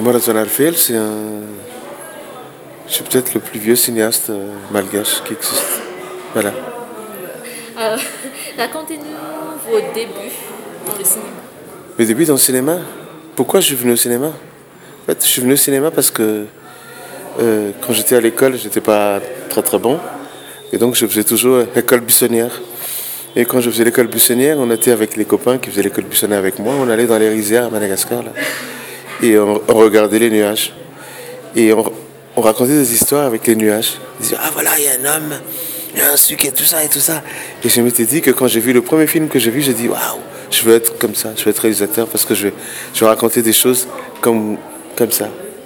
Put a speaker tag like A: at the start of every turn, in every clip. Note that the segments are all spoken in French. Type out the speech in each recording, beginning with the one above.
A: Maurizio Arfel, c'est peut-être le plus vieux cinéaste malgache qui existe. Voilà.
B: Euh, Racontez-nous vos débuts dans le cinéma.
A: Mes débuts dans le cinéma. Pourquoi je suis venu au cinéma? En fait, je suis venu au cinéma parce que quand j'étais à l'école, j'étais pas très très bon. Et donc je faisais toujours l'école buissonnière. Et quand je faisais l'école buissonnière, on était avec les copains qui faisaient l'école buissonnière avec moi. On allait dans les rizières à Madagascar là, et on regardait les nuages. Et on racontait des histoires avec les nuages. On disait, ah voilà, il y a un homme, il y a un sucre et tout ça et tout ça. Et je m'étais dit que quand j'ai vu le premier film que j'ai vu, j'ai dit, waouh, je veux être comme ça, je veux être réalisateur parce que je vais raconter des choses comme ça,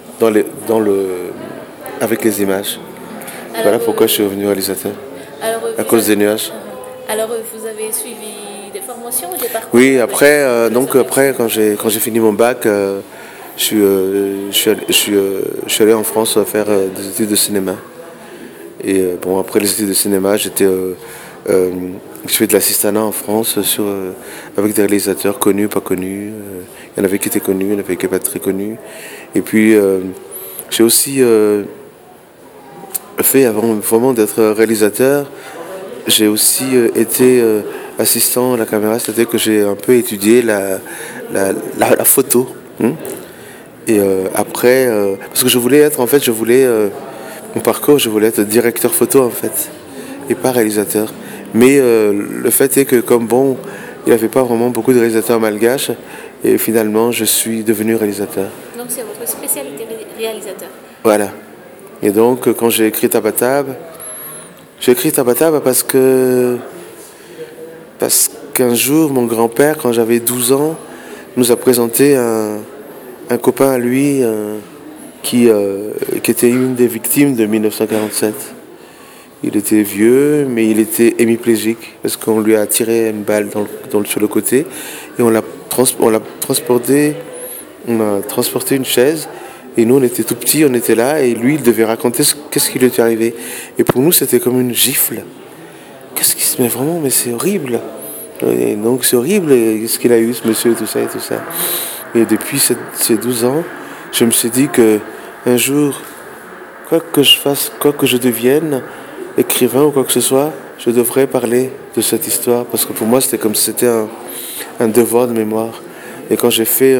A: avec les images.
B: Alors,
A: Voilà pourquoi je suis devenu réalisateur, à cause des nuages.
B: Alors, vous avez suivi des formations ou des parcours?
A: Oui, après, quand j'ai fini mon bac, je suis allé en France faire des études de cinéma. Et bon, après les études de cinéma, je fais de l'assistanat en France avec des réalisateurs connus, pas connus. Il y en avait qui étaient connus, il y en avait qui n'étaient pas très connus. Et puis, j'ai aussi fait, avant vraiment d'être réalisateur, j'ai aussi été assistant à la caméra, c'est-à-dire que j'ai un peu étudié la photo. Et après, parce que mon parcours, je voulais être directeur photo en fait, et pas réalisateur. Mais le fait est que comme bon, il n'y avait pas vraiment beaucoup de réalisateurs malgaches, et finalement, je suis devenu réalisateur.
B: Donc c'est votre spécialité réalisateur.
A: Voilà. Et donc, quand j'ai écrit Tabatab parce qu'un jour, mon grand-père, quand j'avais 12 ans, nous a présenté un copain à lui qui était une des victimes de 1947. Il était vieux, mais il était hémiplégique parce qu'on lui a tiré une balle sur le côté et on a transporté une chaise. Et nous, on était tout petits, on était là, et lui, il devait raconter qu'est-ce qui lui était arrivé. Et pour nous, c'était comme une gifle. Qu'est-ce qui se met vraiment, mais c'est horrible. Et donc, c'est horrible, qu'est-ce qu'il a eu, ce monsieur, et tout ça, et tout ça. Et depuis ces 12 ans, je me suis dit que un jour, quoi que je fasse, quoi que je devienne, écrivain ou quoi que ce soit, je devrais parler de cette histoire. Parce que pour moi, c'était comme si c'était un devoir de mémoire. Et quand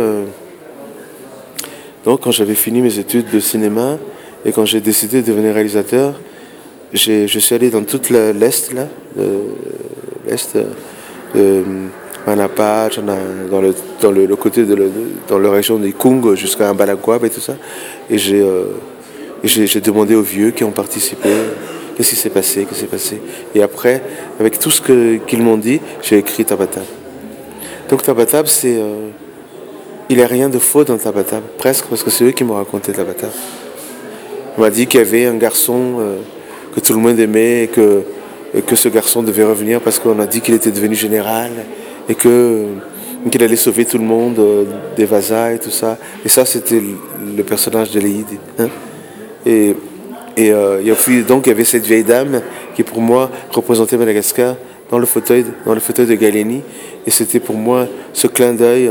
A: quand j'avais fini mes études de cinéma et quand j'ai décidé de devenir réalisateur, je suis allé dans toute l'Est, là, l'Est de Manapa, dans le côté dans la région des Kung jusqu'à Ambalakwab et tout ça. Et j'ai demandé aux vieux qui ont participé qu'est-ce qui s'est passé. Et après, avec tout ce qu'ils m'ont dit, j'ai écrit Tabatab. Donc Tabatab, il n'y a rien de faux dans Tabatab, presque, parce que c'est eux qui m'ont raconté Tabatab. On m'a dit qu'il y avait un garçon que tout le monde aimait et que ce garçon devait revenir parce qu'on a dit qu'il était devenu général et qu'il allait sauver tout le monde des Vazas et tout ça. Et ça, c'était le personnage de Léide. Hein. Et donc il y avait cette vieille dame qui pour moi représentait Madagascar dans le fauteuil de Galeni. Et c'était pour moi ce clin d'œil.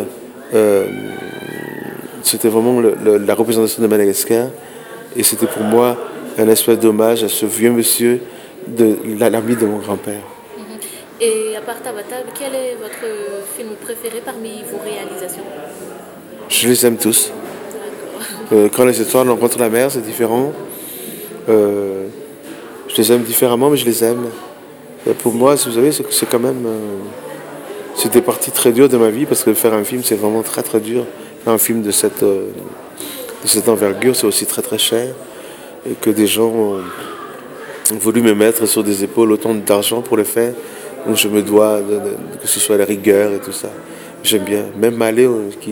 A: C'était vraiment la représentation de Madagascar et c'était pour moi un espèce d'hommage à ce vieux monsieur de l'ami de mon grand-père.
B: Et à part Tabatab, quel est votre film préféré parmi vos réalisations?
A: Je les aime tous. Quand les étoiles rencontrent la mer, c'est différent. Je les aime différemment, mais je les aime. Et pour moi, vous savez, c'est quand même... c'est des parties très dures de ma vie parce que faire un film, c'est vraiment très très dur. Faire un film de cette envergure, c'est aussi très très cher. Et que des gens ont voulu me mettre sur des épaules autant d'argent pour le faire. Donc je me dois que ce soit la rigueur et tout ça. J'aime bien. Même Malé,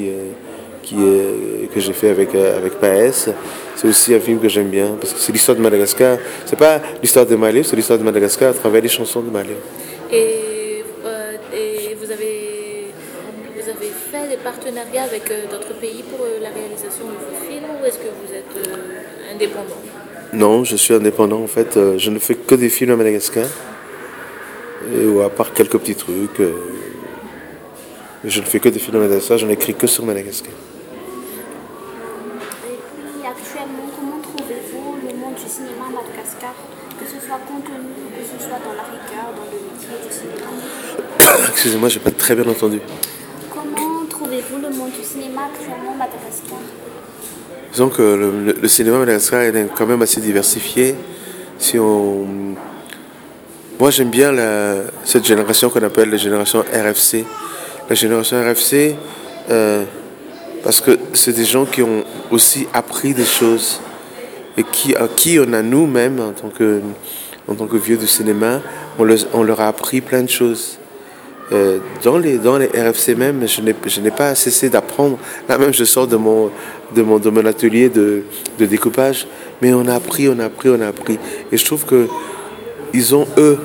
A: que j'ai fait avec Paes, c'est aussi un film que j'aime bien. Parce que c'est l'histoire de Madagascar. C'est pas l'histoire de Malé, c'est l'histoire de Madagascar à travers les chansons de Malé.
B: Et vous avez fait des partenariats avec d'autres pays pour la réalisation de vos films ou est-ce que vous êtes indépendant?
A: Non, je suis indépendant en fait. Je ne fais que des films à Madagascar. Ou à part quelques petits trucs. Je ne fais que des films à Madagascar, je n'écris que sur Madagascar.
C: actuellement, comment trouvez-vous le monde du cinéma à Madagascar, que ce soit contenu, que ce soit dans la rigueur, dans le métier du cinéma?
A: Excusez-moi, j'ai pas très bien entendu.
C: Comment trouvez-vous le monde du cinéma actuellement à Madagascar?
A: Disons que le cinéma à Madagascar est quand même assez diversifié. Si on... Moi, j'aime bien cette génération qu'on appelle la génération RFC. La génération RFC, parce que c'est des gens qui ont aussi appris des choses et à qui on a nous-mêmes, en tant que vieux du cinéma, on leur a appris plein de choses. Dans les RFC même, je n'ai pas cessé d'apprendre. Là même, je sors de mon atelier de découpage, mais on a appris. Et je trouve que ils ont, eux,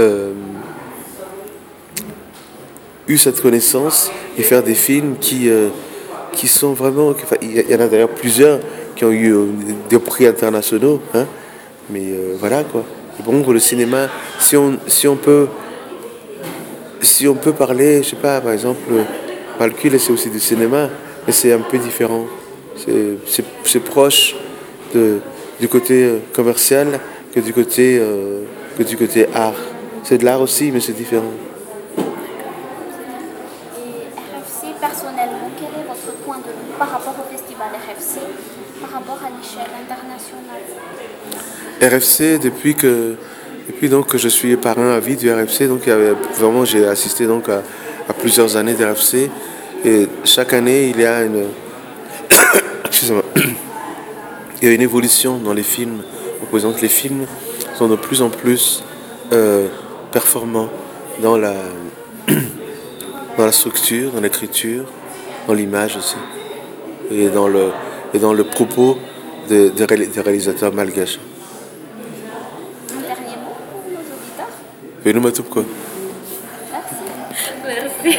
A: eu cette connaissance et faire des films qui sont vraiment... Il y en a d'ailleurs plusieurs qui ont eu des prix internationaux, hein, mais voilà quoi. Et bon, pour le cinéma, si on peut parler, je sais pas, par exemple, Malcule, c'est aussi du cinéma, mais c'est un peu différent. C'est proche du côté commercial que du côté art. C'est de l'art aussi, mais c'est différent.
C: Et RFC, personnellement, quel est votre point de vue par rapport au festival RFC, par rapport à l'échelle internationale?
A: RFC, depuis donc que je suis parrain à vie du RFC, donc vraiment j'ai assisté donc à plusieurs années d'RFC et chaque année il y a excusez-moi, il y a une évolution dans les films. On présente que les films sont de plus en plus performants dans la structure, dans l'écriture, dans l'image aussi et dans le propos des réalisateurs malgaches.
C: Un dernier mot pour nos auditeurs?
A: Venez-moi tout quoi.
C: Merci.
B: Merci.